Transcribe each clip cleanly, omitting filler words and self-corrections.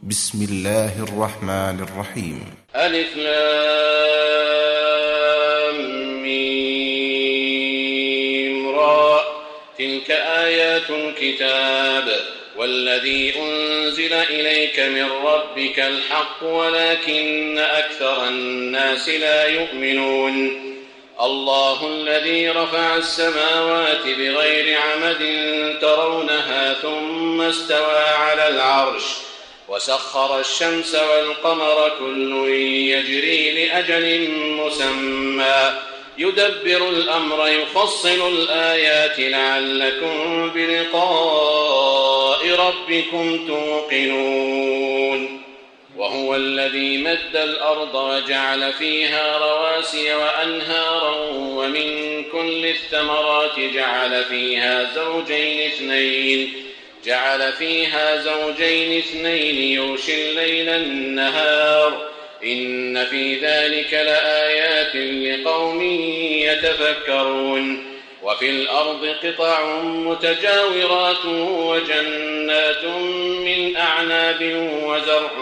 بسم الله الرحمن الرحيم. ألف لام ميم را. تلك آيات الكتاب والذي أنزل إليك من ربك الحق ولكن أكثر الناس لا يؤمنون. الله الذي رفع السماوات بغير عمد ترونها ثم استوى على العرش وسخر الشمس والقمر كل يجري لأجل مسمى يدبر الأمر يفصل الآيات لعلكم بلقاء ربكم توقنون. وهو الذي مد الأرض وجعل فيها رواسي وأنهارا ومن كل الثمرات جعل فيها زوجين اثنين يغشي الليل النهار إن في ذلك لآيات لقوم يتفكرون. وفي الأرض قطع متجاورات وجنات من أعناب وزرع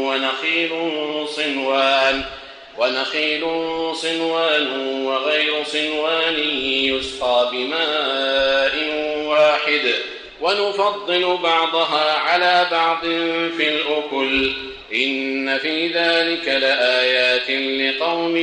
ونخيل صنوان وغير صنوان يسقى بماء واحد ونفضل بعضها على بعض في الأكل إن في ذلك لآيات لقوم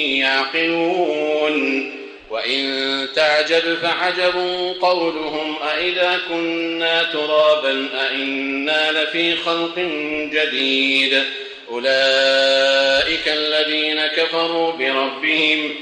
يعقلون. وإن تعجب فعجب قولهم أإذا كنا ترابا أإنا لفي خلق جديد أولئك الذين كفروا بربهم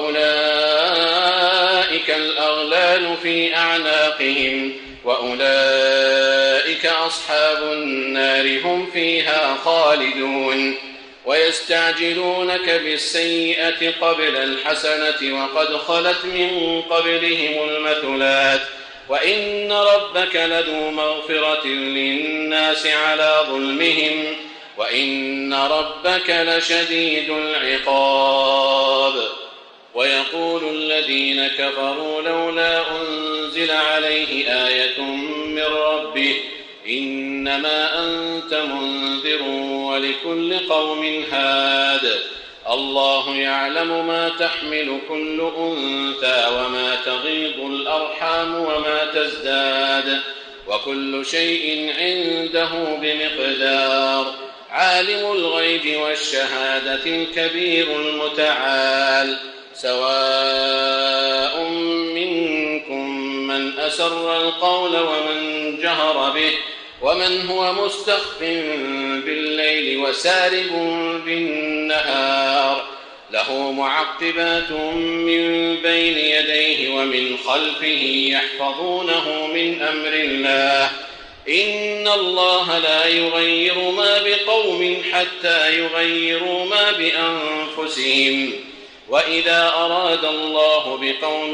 وأولئك الأغلال في أعناقهم وأولئك أصحاب النار هم فيها خالدون. ويستعجلونك بالسيئة قبل الحسنة وقد خلت من قبلهم المثلات وإن ربك لذو مغفرة للناس على ظلمهم وإن ربك لشديد العقاب. ويقول الذين كفروا لولا أنزل عليه آية من ربه إنما أنت منذر ولكل قوم هاد الله يعلم ما تحمل كل أنثى وما تغيض الأرحام وما تزداد وكل شيء عنده بمقدار. عالم الغيب والشهادة الكبير المتعال سواء منكم من أسر القول ومن جهر به ومن هو مستخف بالليل وسارب بالنهار له معقبات من بين يديه ومن خلفه يحفظونه من أمر الله إن الله لا يغير ما بقوم حتى يغيروا ما بأنفسهم وإذا أراد الله بقوم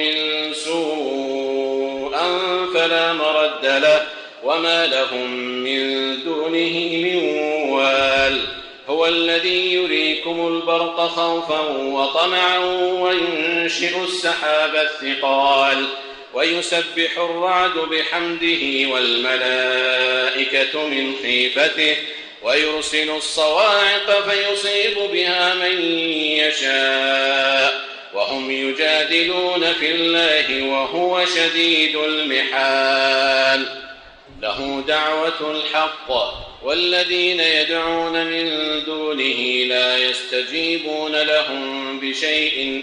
سوءا فلا مرد له وما لهم من دونه من وال. هو الذي يريكم البرق خوفا وطمعا وينشئ السحاب الثقال ويسبح الرعد بحمده والملائكة من خيفته ويرسل الصواعق فيصيب بها من يشاء وهم يجادلون في الله وهو شديد المحال. له دعوة الحق والذين يدعون من دونه لا يستجيبون لهم بشيء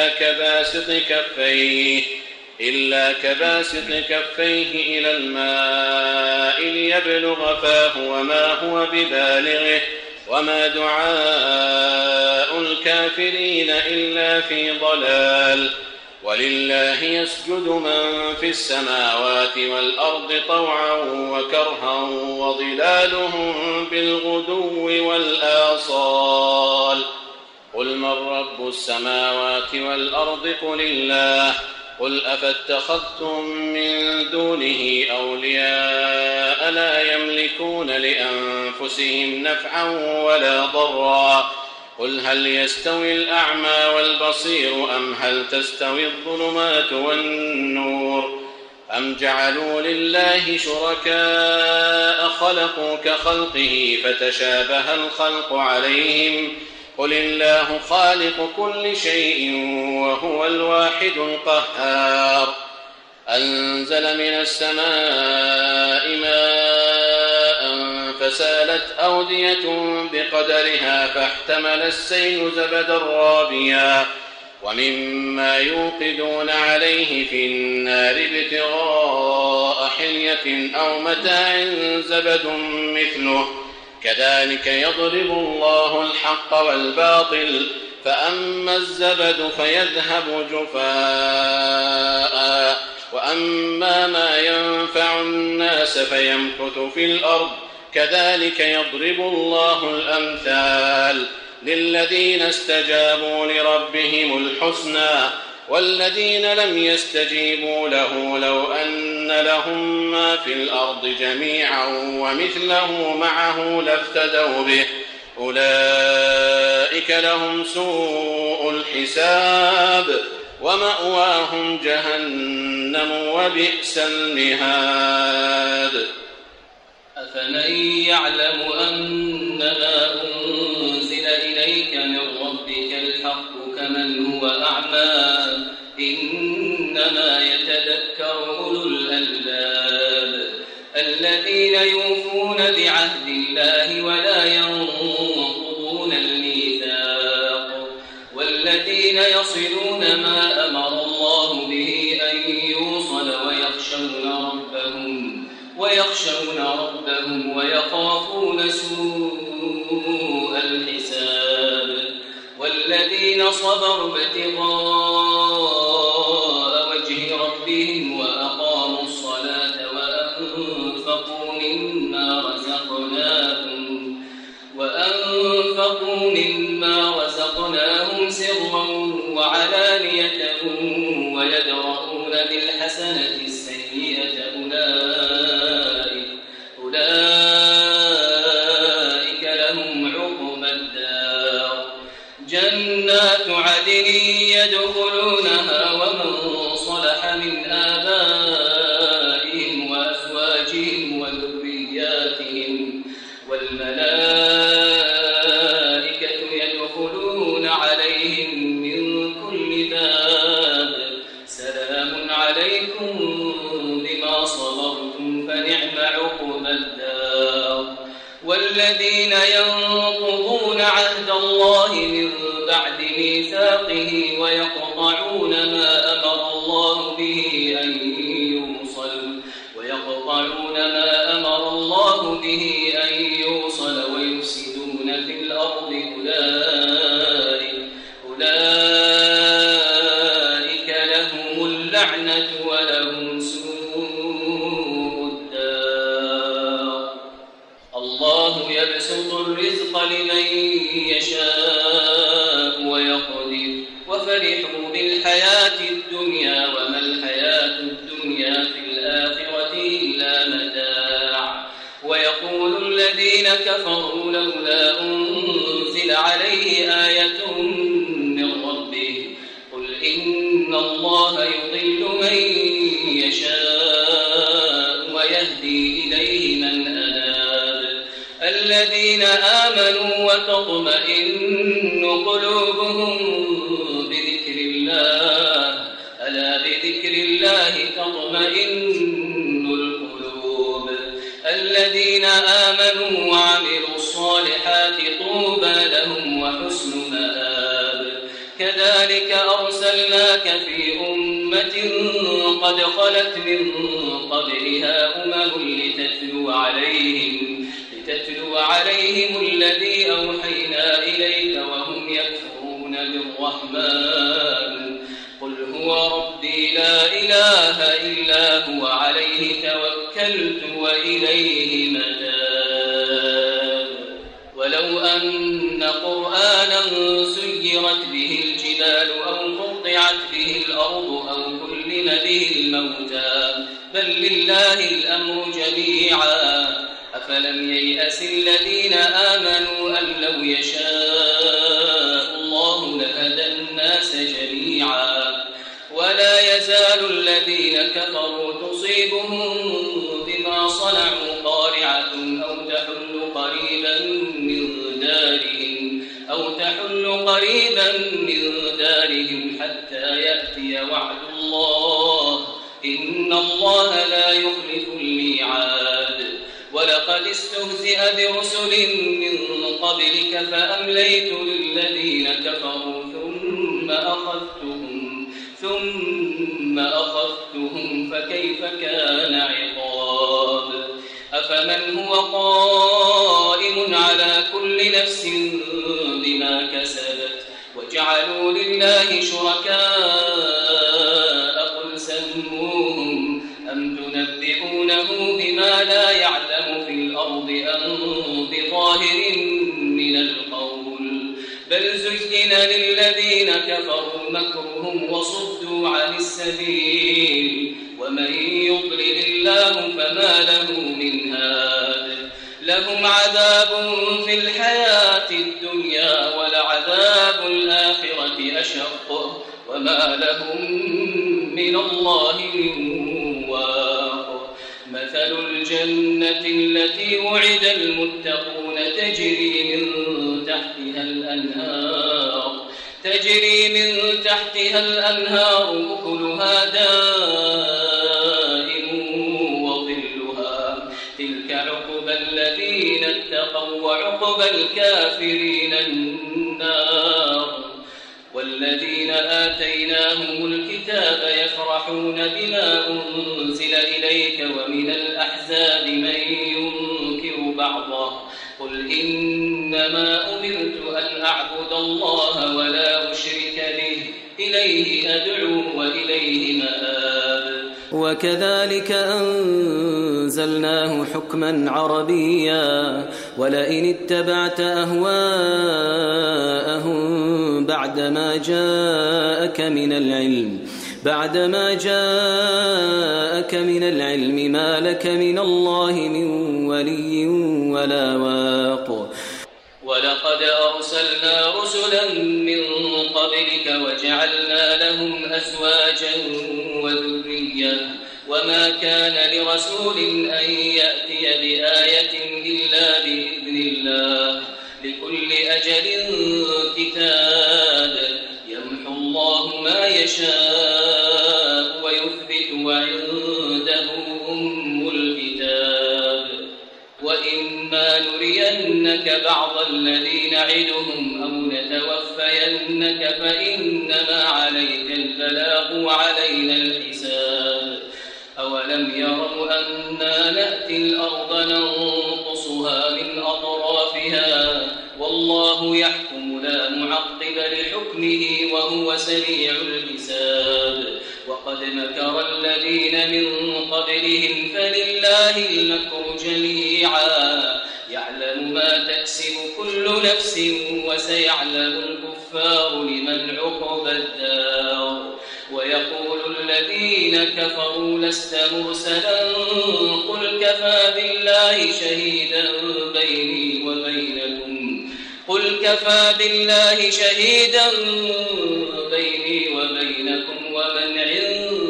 إلا كباسط كفيه إلى الماء ليبلغ فاه وما هو ببالغه وما دعاء الكافرين إلا في ضلال. ولله يسجد من في السماوات والأرض طوعا وكرها وظلالهم بالغدو والآصال. قل من رب السماوات والأرض قل الله قل أفاتخذتم من دونه أولياء لا يملكون لأنفسهم نفعا ولا ضرا قل هل يستوي الأعمى والبصير أم هل تستوي الظلمات والنور أم جعلوا لله شركاء خلقوا كخلقه فتشابه الخلق عليهم قل الله خالق كل شيء وهو الواحد القهار أنزل من السماء ماء فسالت أودية بقدرها فاحتمل السيل زبدا رابيا ومما يوقدون عليه في النار ابتغاء حلية أو متاع زبد مثله كذلك يضرب الله الحق والباطل فأما الزبد فيذهب جفاء وأما ما ينفع الناس فيمكث في الأرض كذلك يضرب الله الأمثال للذين استجابوا لربهم الحسنى والذين لم يستجيبوا له لو أن لهم ما في الأرض جميعا ومثله معه لافتدوا به أولئك لهم سوء الحساب ومأواهم جهنم وبئس المهاد أفمن يعلم أنما أنزل إليك من ربك الحق كمن هو أعمى إنما يتذكر أولو الألباب الذين يوفون بعهد الله ولا ينقضون الميثاق والذين يصلون ما أمر الله به أن يوصل ويخشون ربهم ويخافون سوء الحساب والذين صبروا ابتغاء وجه ربهم وأقاموا الصلاة وأنفقوا مما رزقناهم سرا وعلانية ويدرؤون بالحسنة السيئة أولئك لهم عقبى الدار جنات عدن يدخلونها ومن صلح من آبائهم وأزواجهم وذرياتهم والملائكة يدخلون عليهم من كل باب سلام عليكم بما صبرتم فنعم عقبى الدار والذين ينقضون عهد الله من بعد ميثاقه ويقطعون ما أمر الله به أن يوصل ويفسدون في الأرض أولئك لهم اللعنة ولهم سوء الدار الله يبسط الرزق لمن يشاء ويقدر وفرحوا بالحياة الدنيا وما الحياة الدنيا في الآخرة إلا متاع ويقول الذين كفروا لولا أنزل عليه آية من ربه قل إن الله يضل من يشاء ويهدي إليه من أناب الذين آمنوا وتطمئن قلوبهم بذكر الله ألا بذكر الله تطمئن القلوب الذين آمنوا وعملوا الصالحات طوبى لهم وحسن مآب كذلك أرسلناك في أمة قد خلت من قبلها لتتلو عليهم الذي أوحينا إليك وهم يكفرون بالرحمن قل هو ربي لا إله إلا هو عليه توكلت وإليه متاب ولو أن قرآنا سيرت به الجبال أو قطعت به الأرض أو كلم به الموتى بل لله الأمر جميعا أفلم ييأس الذين آمنوا أن لو يشاء الله لهدى الناس جميعا ولا يزال الذين كفروا تصيبهم بما صنعوا قارعة أو تحل قريبا من دارهم حتى يأتي وعد الله إن الله لا يخلف الميعاد. ولقد استهزئ برسل من قبلك فأمليت للذين كفروا ثم أخذتهم فكيف كان عقاب. أفمن هو قائم على كل نفس بما كسبت وجعلوا لله شركاء قل سموهم أم تنبئونه بما لا يعلم في الأرض أم بظاهر من القول بل زين للذين كفروا مكرهم وصدوا عن السبيل ومن يضلل الله فما له من هاد. لهم عذاب في الحياة الدنيا ولعذاب الآخرة أشق وما لهم من الله من واق. مثل الجنة التي وعد المتقون تجري من تحتها الأنهار أكلها دائم وظلها تلك عقبى الذين اتقوا وعقبى الكافرين النار. والذين آتيناهم الكتاب يفرحون بما أنزل إليك ومن الأحزاب من ينكر بعضه قل إنما أمرت أن أعبد الله ولا أشرك به إليه أدعو وإليه مآب. وكذلك أنزلناه حكما عربيا ولئن اتبعت أهواءهم بعدما جاءك من العلم ما لك من الله من ولي ولا واق. ولقد أرسلنا رسلا من قبلك وجعلنا لهم أزواجا وذرية وما كان لرسول أن يأتي بآية إلا بإذن الله لكل أجل كتاب يمحو الله ما يشاء ويثبت وعنده أم الكتاب. وإما نرينك بعض الذي نعدهم أو نتوفينك فإنما عليك البلاغ وعلينا الحساب. أولم يروا أنا نأتي الأرض ننقصها من أطرافها والله يحكم لا معقب لحكمه وهو سريع الحساب. وقد مكر الذين من قبلهم فلله المكر جميعا يعلم ما تكسب كل نفس وسيعلم الكفار لمن عقبى الدار. ويقول الذين كفروا لست مرسلا قل كفى بالله شهيدا بيني وبينكم ومن عنده